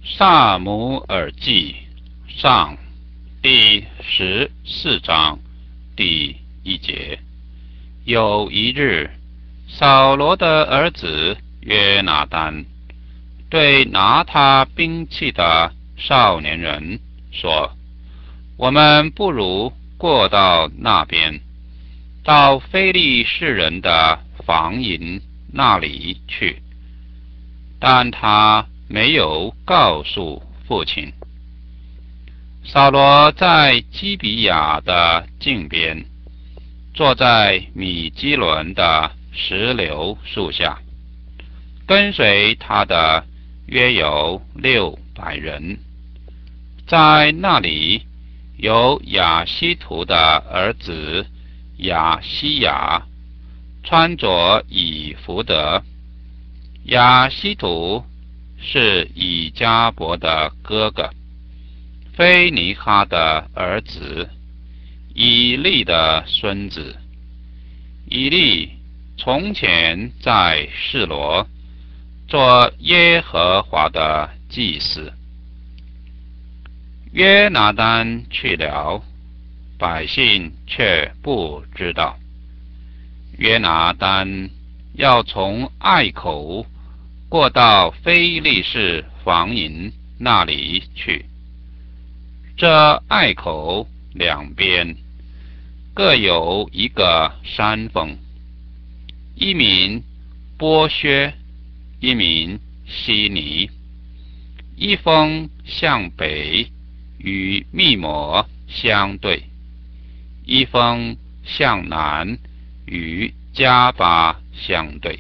撒母耳记上第14章第1节。有一日，扫罗的儿子约拿单对拿他兵器的少年人说：我们不如过到那边，到非利士人的防营那里去。但他没有告诉父亲。扫罗在基比亚的境边，坐在米基伦的石榴树下，跟随他的约有600人。在那里有亚希图的儿子亚西亚，穿着以弗得。亚希图是以迦伯的哥哥，非尼哈的儿子，以利的孙子。以利从前在示罗做耶和华的祭司。约拿单去了，百姓却不知道。约拿单要从隘口过到非利士防营那里去。这隘口两边各有一个山峰，一名波薛，一名西尼。一峰向北与密抹相对，一峰向南与加巴相对。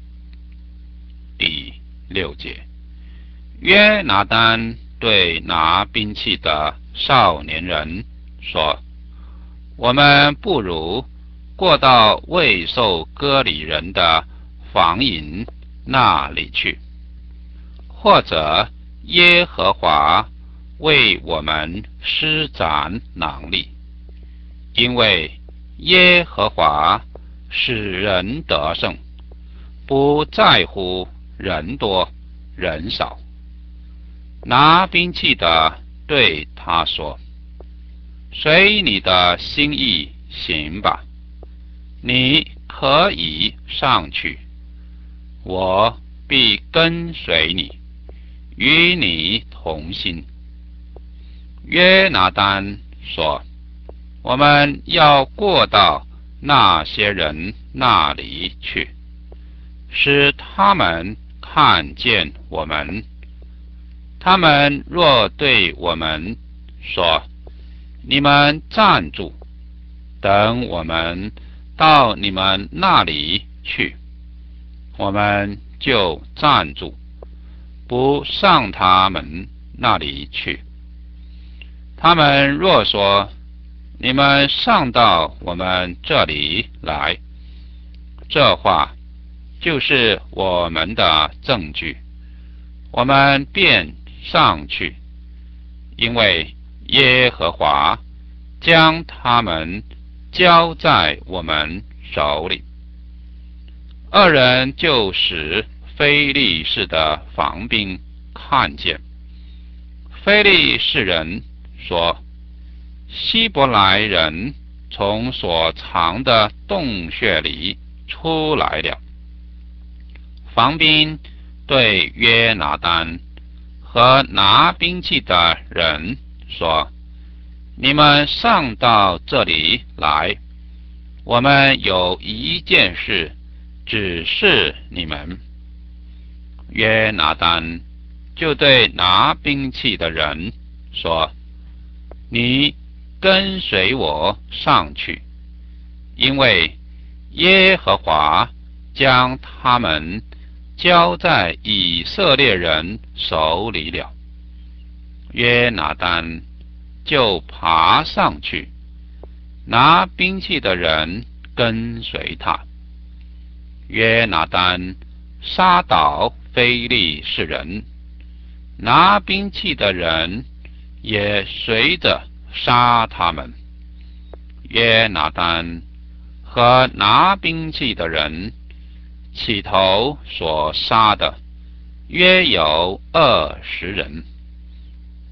第6节。约拿单对拿兵器的少年人说：我们不如过到未受割礼人的防营那里去，或者耶和华为我们施展能力，因为耶和华使人得胜，不在乎人多人少。拿兵器的对他说：随你的心意行吧，你可以上去，我必跟随你，与你同心。约拿单说：我们要过到那些人那里去，使他们看见我们。他们若对我们说：你们站住，等我们到你们那里去，我们就站住，不上他们那里去。他们若说：你们上到我们这里来，这话就是我们的证据，我们便上去，因为耶和华将他们交在我们手里。二人就使非利士的防兵看见。非利士人说：希伯来人从所藏的洞穴里出来了。防兵对约拿单和拿兵器的人说：你们上到这里来，我们有一件事指示你们。约拿单就对拿兵器的人说：你跟随我上去，因为耶和华将他们交在以色列人手里了。约拿单就爬上去，拿兵器的人跟随他。约拿单杀倒非利士人，拿兵器的人也随着杀他们。约拿单和拿兵器的人起头所杀的约有20人。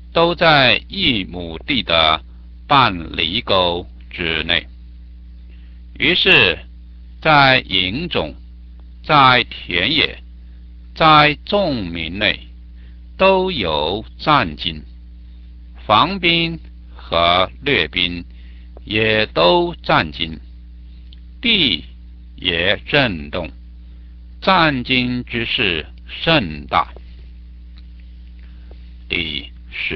都在1亩地的半犁沟之内。于是，在营中，在田野，在众民内，都有战惊，防兵和掠兵也都战惊，地也震动，战惊之事甚大。第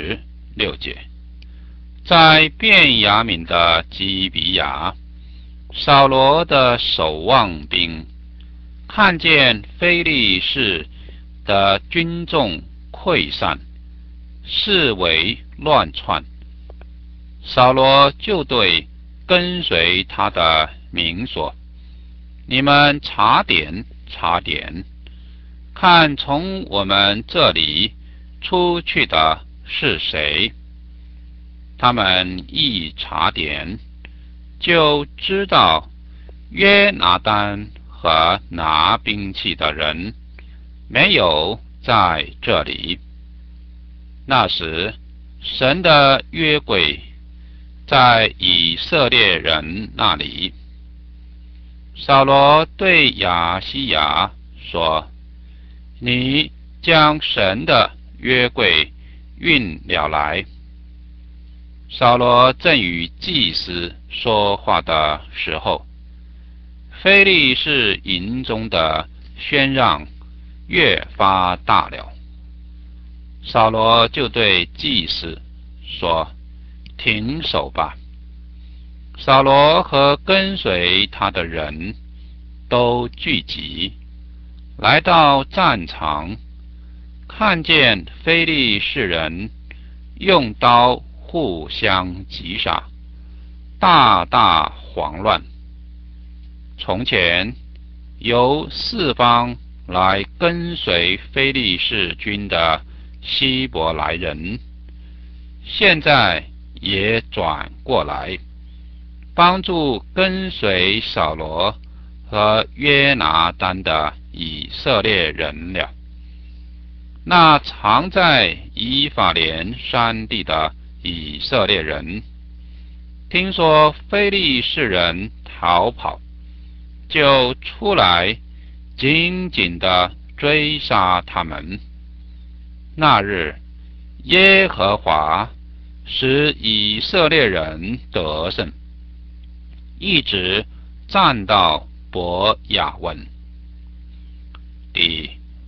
16节，在便雅悯的基比亚，扫罗的守望兵看见非利士的军众溃散，四围乱窜，扫罗就对跟随他的民说：你们查点查点，看从我们这里出去的是谁？他们一查点，就知道约拿单和拿兵器的人没有在这里。那时，神的约柜在以色列人那里。扫罗对亚西亚说：你将神的约柜运了来。扫罗正与祭司说话的时候，非利士营中的喧嚷越发大了。扫罗就对祭司说：停手吧。扫罗和跟随他的人都聚集，来到战场，看见非利士人用刀互相击杀，大大慌乱。从前由四方来跟随非利士军的希伯来人，现在也转过来帮助跟随扫罗和约拿单的以色列人了。那藏在以法莲山地的以色列人，听说非利士人逃跑，就出来紧紧地追杀他们。那日，耶和华使以色列人得胜，一直战到伯亚文。第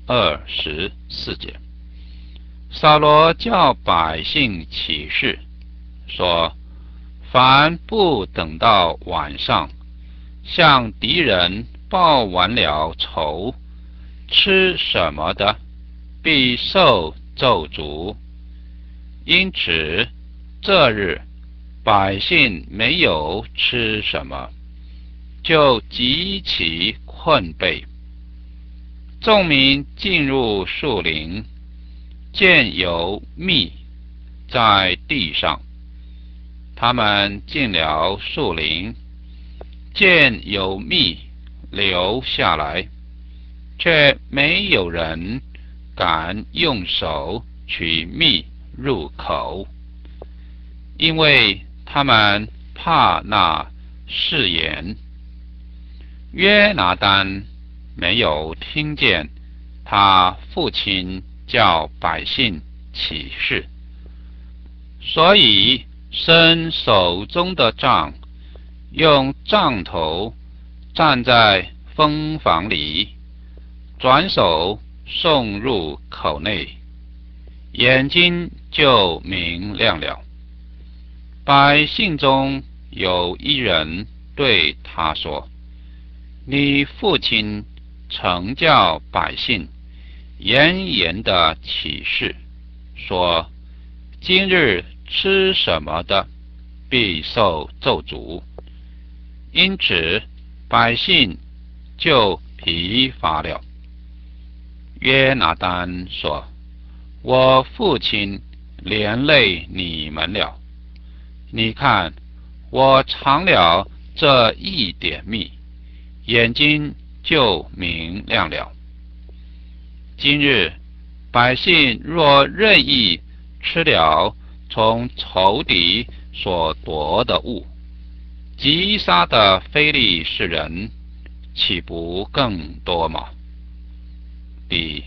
24节，扫罗叫百姓起誓，说：凡不等到晚上，向敌人报完了仇，吃什么的，必受咒诅。因此，这日百姓没有吃什么，就极其困惫。众民进入树林，见有蜜在地上，他们进了树林，见有蜜流下来，却没有人敢用手取蜜入口，因为他们怕那誓言。约拿单没有听见他父亲叫百姓起誓，所以伸手中的杖，用杖头站在蜂房里，转手送入口内，眼睛就明亮了。百姓中有一人对他说：你父亲曾叫百姓严严的起誓，说今日吃什么的，必受咒诅。因此百姓就疲乏了。约拿单说：我父亲连累你们了。你看，我尝了这一点蜜，眼睛就明亮了。今日百姓若任意吃了从仇敌所夺的物，击杀的非利士人岂不更多吗？第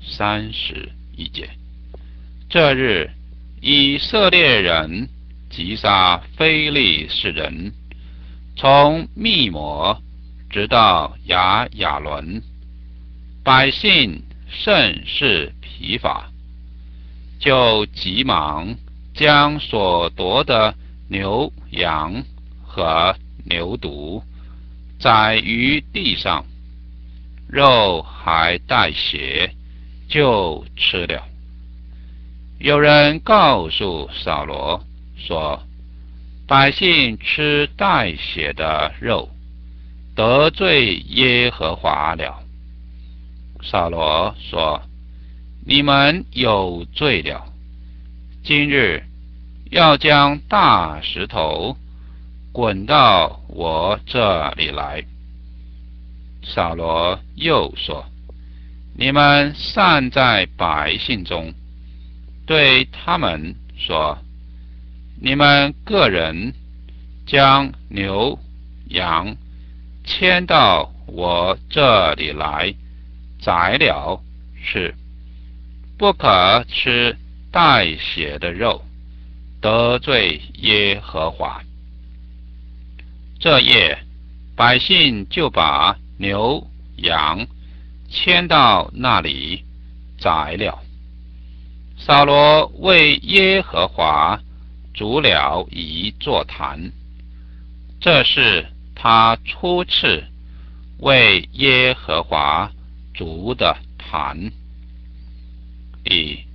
31节。这日，以色列人击杀非利士人，从密摩直到亚伦，百姓甚是疲乏，就急忙将所夺的牛羊和牛犊宰于地上，肉还带血，就吃了。有人告诉扫罗说，百姓吃带血的肉，得罪耶和华了。扫罗说，你们有罪了，今日要将大石头滚到我这里来。扫罗又说，你们散在百姓中，对他们说，你们个人将牛羊牵到我这里来宰了吃，不可吃带血的肉，得罪耶和华。这夜，百姓就把牛羊牵到那里宰了。扫罗为耶和华筑了一座坛，这是他初次为耶和华筑的坛。第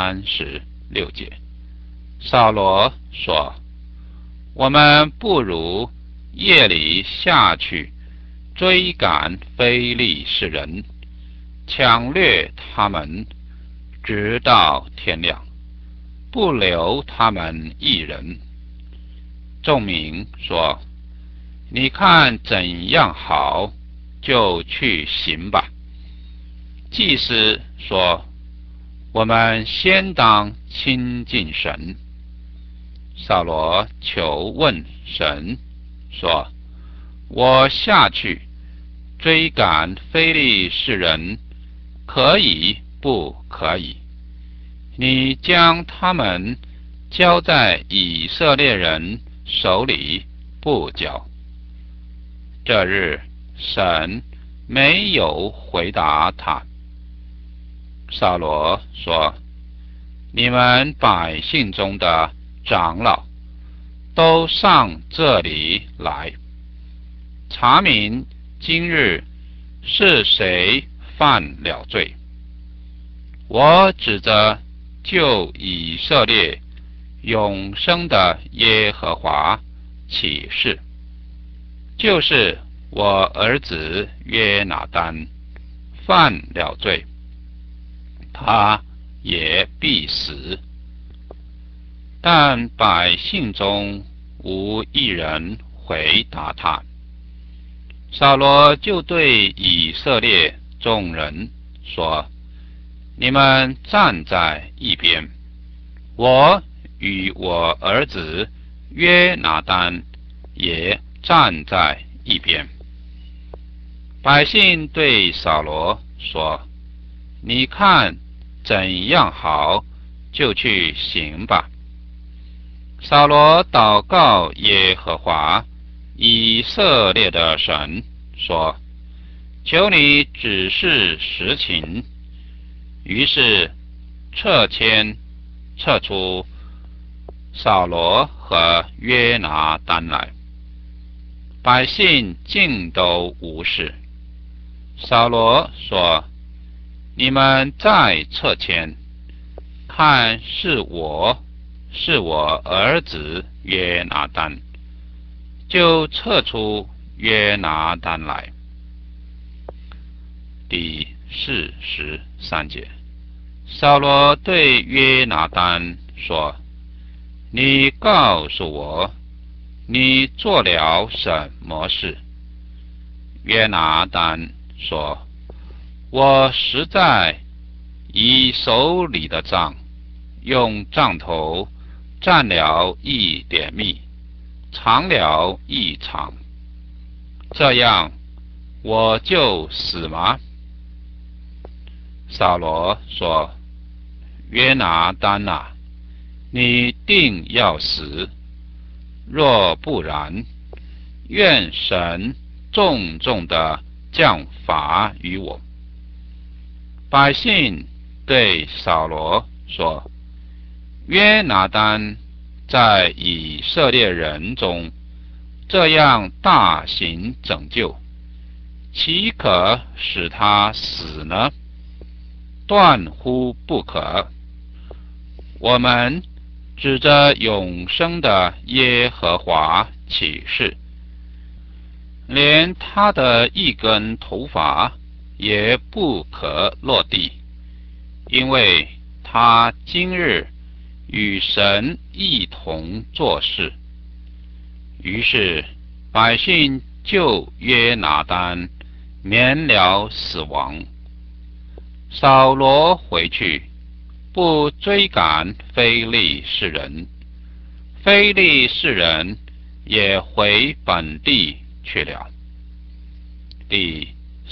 36节。扫罗说，我们不如夜里下去追赶非利士人，抢掠他们，直到天亮，不留他们一人。众民说，你看怎样好，就去行吧。祭司说，我们先当亲近神。扫罗求问神说，我下去追赶非利士人，可以不可以？你将他们交在以色列人手里，不交。这日，神没有回答他。扫罗说，你们百姓中的长老都上这里来，查明今日是谁犯了罪。我指着救以色列永生的耶和华起誓，就是我儿子约拿单犯了罪，他也必死。但百姓中无一人回答他。扫罗就对以色列众人说，你们站在一边，我与我儿子约拿单也站在一边。百姓对扫罗说，你看怎样好，就去行吧。扫罗祷告耶和华以色列的神说，求你指示实情。于是撤出扫罗和约拿单来，百姓尽都无事。扫罗说，你们再撤迁，看是我儿子约拿单，就撤出约拿单来。第43节。扫罗对约拿单说，你告诉我，你做了什么事？约拿单说，我实在以手里的杖用杖头占了一点蜜，尝了一尝，这样我就死吗？扫罗说：约拿单啊，你定要死，若不然，愿神重重的降罚于我。百姓对扫罗说：约拿单在以色列人中这样大行拯救，岂可使他死呢？断乎不可。我们指着永生的耶和华起誓，连他的一根头发也不可落地，因为他今日与神一同做事。于是百姓就约拿单免了死亡。扫罗回去，不追赶非利士人，非利士人也回本地去了。第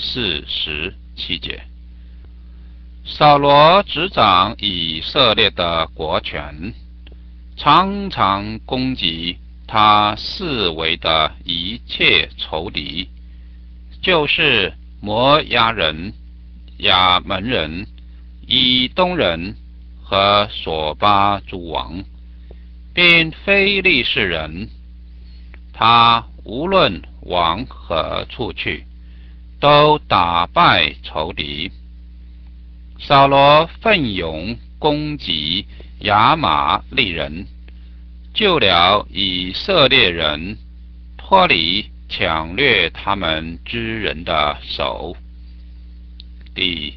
47节。扫罗执掌以色列的国权，常常攻击他四围的一切仇敌，就是摩押人、亚门人、以东人和索巴诸王，并非利士人。他无论往何处去，都打败仇敌。扫罗奋勇攻击亚玛利人，救了以色列人脱离抢掠他们之人的手。第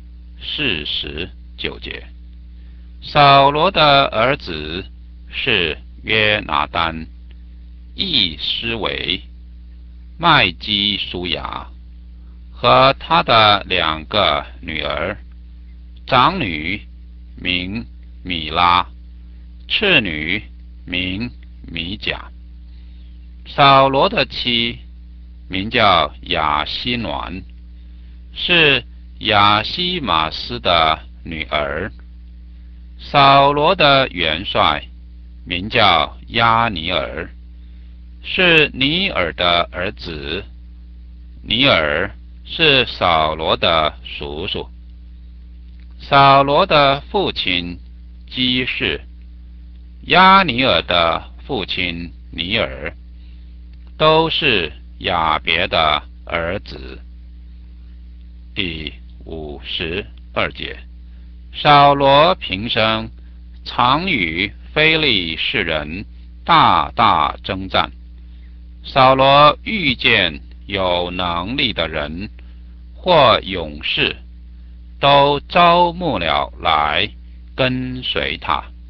49节。扫罗的儿子是约拿单、以斯为、麦基舒雅和他的2个女儿，长女名米拉，次女名米甲。扫罗的妻名叫亚希暖，是亚希马斯的女儿。扫罗的元帅名叫亚尼尔，是尼尔的儿子。尼尔是扫罗的叔叔。扫罗的父亲基士，亚尼尔的父亲尼尔，都是亚别的儿子。第52节。扫罗平生常与非利士人大大征战。扫罗遇见有能力的人或勇士，都招募了来跟随他。